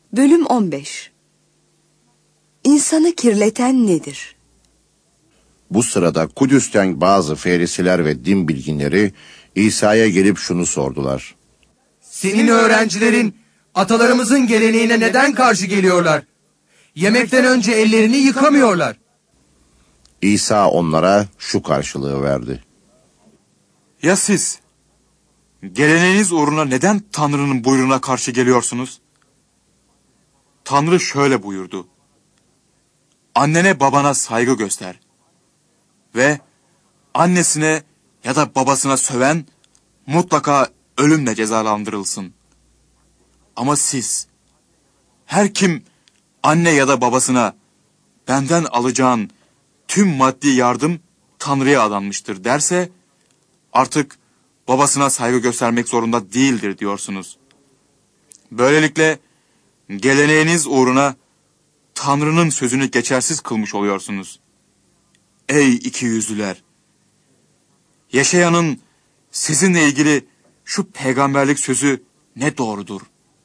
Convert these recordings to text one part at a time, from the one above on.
Bölüm 15. İnsanı kirleten nedir? Bu sırada Kudüs'ten bazı ferisiler ve din bilginleri İsa'ya gelip şunu sordular. Senin öğrencilerin atalarımızın geleneğine neden karşı geliyorlar? Yemekten önce ellerini yıkamıyorlar. İsa onlara şu karşılığı verdi. Ya siz? Geleneğiniz uğruna neden Tanrı'nın buyruğuna karşı geliyorsunuz? Tanrı şöyle buyurdu. Annene babana saygı göster. Ve annesine ya da babasına söven mutlaka ölümle cezalandırılsın. Ama siz, her kim anne ya da babasına benden alacağın tüm maddi yardım Tanrı'ya adanmıştır derse, artık babasına saygı göstermek zorunda değildir diyorsunuz. Böylelikle geleneğiniz uğruna Tanrı'nın sözünü geçersiz kılmış oluyorsunuz. Ey ikiyüzlüler! Yeşayanın sizinle ilgili şu peygamberlik sözü ne doğrudur.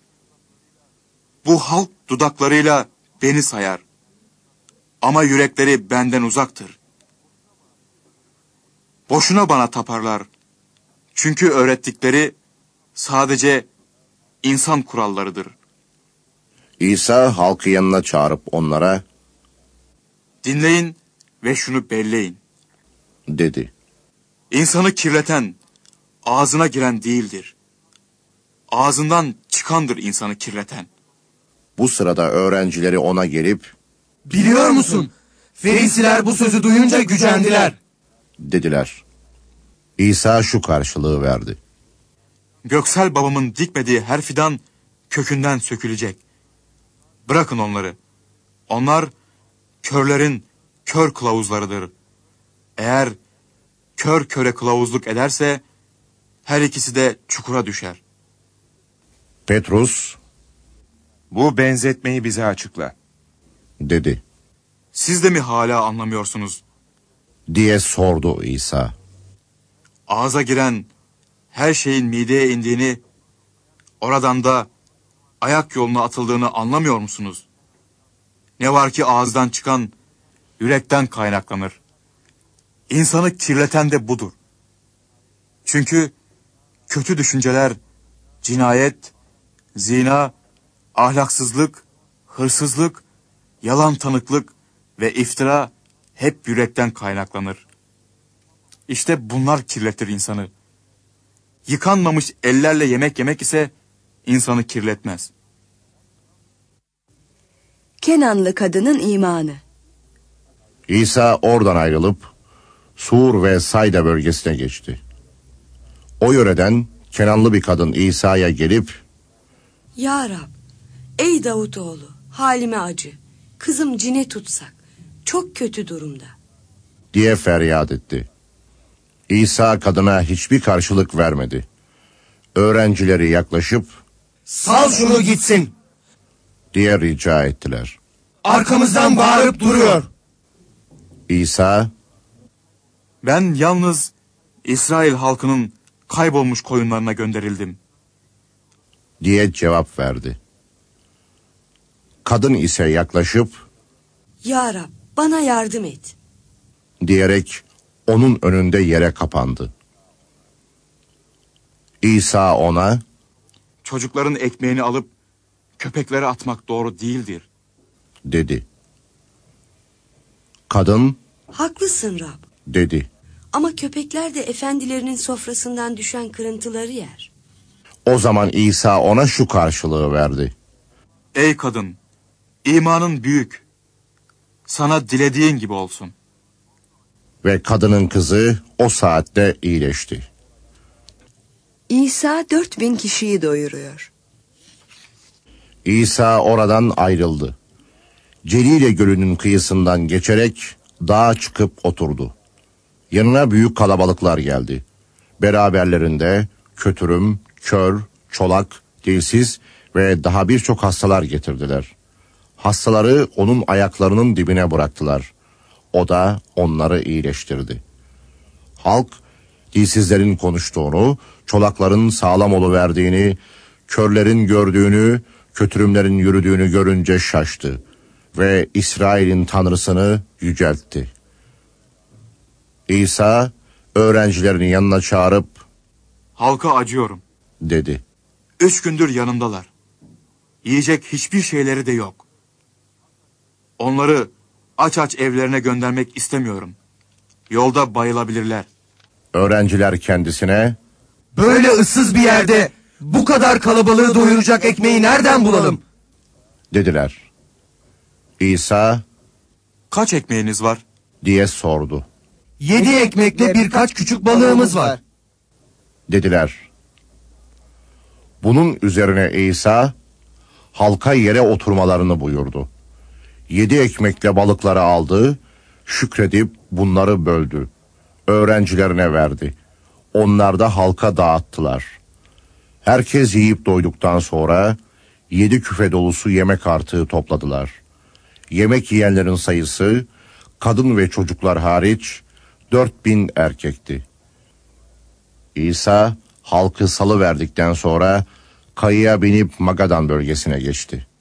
Bu halk dudaklarıyla beni sayar. Ama yürekleri benden uzaktır. Boşuna bana taparlar. Çünkü öğrettikleri sadece insan kurallarıdır. İsa halkı yanına çağırıp onlara, Dinleyin ve şunu belleyin, dedi. İnsanı kirleten, ağzına giren değildir. Ağzından çıkandır insanı kirleten. Bu sırada öğrencileri ona gelip, Biliyor musun? Ferisiler bu sözü duyunca gücendiler. dediler. İsa şu karşılığı verdi. Göksel babamın dikmediği her fidan kökünden sökülecek. Bırakın onları. Onlar körlerin kör kılavuzlarıdır. Eğer kör köre kılavuzluk ederse her ikisi de çukura düşer. Petrus, Bu benzetmeyi bize açıkla. dedi, Siz de mi hala anlamıyorsunuz? diye sordu İsa. Ağza giren her şeyin mideye indiğini, oradan da ayak yoluna atıldığını anlamıyor musunuz? Ne var ki ağızdan çıkan yürekten kaynaklanır. İnsanı kirleten de budur. Çünkü kötü düşünceler, cinayet, zina, ahlaksızlık, hırsızlık, yalan tanıklık ve iftira hep yürekten kaynaklanır. İşte bunlar kirletir insanı. Yıkanmamış ellerle yemek yemek ise insanı kirletmez. Kenanlı kadının imanı. İsa oradan ayrılıp Sur ve Sayda bölgesine geçti. O yöreden Kenanlı bir kadın İsa'ya gelip, Ya Rab, ey Davutoğlu, halime acı. Kızım cine tutsak, çok kötü durumda. diye feryat etti. İsa kadına hiçbir karşılık vermedi. Öğrencileri yaklaşıp, Sal şunu gitsin. diye rica ettiler. Arkamızdan bağırıp duruyor. İsa, Ben yalnız İsrail halkının kaybolmuş koyunlarına gönderildim. diye cevap verdi. Kadın ise yaklaşıp, Ya Rab, bana yardım et. diyerek onun önünde yere kapandı. İsa ona, Çocukların ekmeğini alıp köpeklere atmak doğru değildir. dedi. Kadın, Haklısın Rab. dedi. Ama köpekler de efendilerinin sofrasından düşen kırıntıları yer. O zaman İsa ona şu karşılığı verdi. Ey kadın, imanın büyük. Sana dilediğin gibi olsun. Ve kadının kızı o saatte iyileşti. İsa 4000 kişiyi doyuruyor. İsa oradan ayrıldı. Celile Gölü'nün kıyısından geçerek dağa çıkıp oturdu. Yanına büyük kalabalıklar geldi. Beraberlerinde kötürüm, kör, çolak, dilsiz ve daha birçok hastalar getirdiler. Hastaları onun ayaklarının dibine bıraktılar. O da onları iyileştirdi. Halk, dilsizlerin konuştuğunu, çolakların sağlam oluverdiğini, körlerin gördüğünü, kötürümlerin yürüdüğünü görünce şaştı ve İsrail'in tanrısını yüceltti. İsa öğrencilerini yanına çağırıp Halka acıyorum dedi. 3 gündür yanımdalar. Yiyecek hiçbir şeyleri de yok. Onları aç aç evlerine göndermek istemiyorum. Yolda bayılabilirler. Öğrenciler kendisine Böyle ıssız bir yerde bu kadar kalabalığı doyuracak ekmeği nereden bulalım? dediler. İsa Kaç ekmeğiniz var? diye sordu. 7 ekmekle birkaç küçük balığımız var. Dediler. Bunun üzerine İsa halka yere oturmalarını buyurdu. 7 ekmekle balıkları aldı, şükredip bunları böldü. Öğrencilerine verdi. Onlar da halka dağıttılar. Herkes yiyip doyduktan sonra 7 küfe dolusu yemek artığı topladılar. Yemek yiyenlerin sayısı kadın ve çocuklar hariç 4000 erkekti. İsa halkı salıverdikten sonra kayığa binip Magadan bölgesine geçti.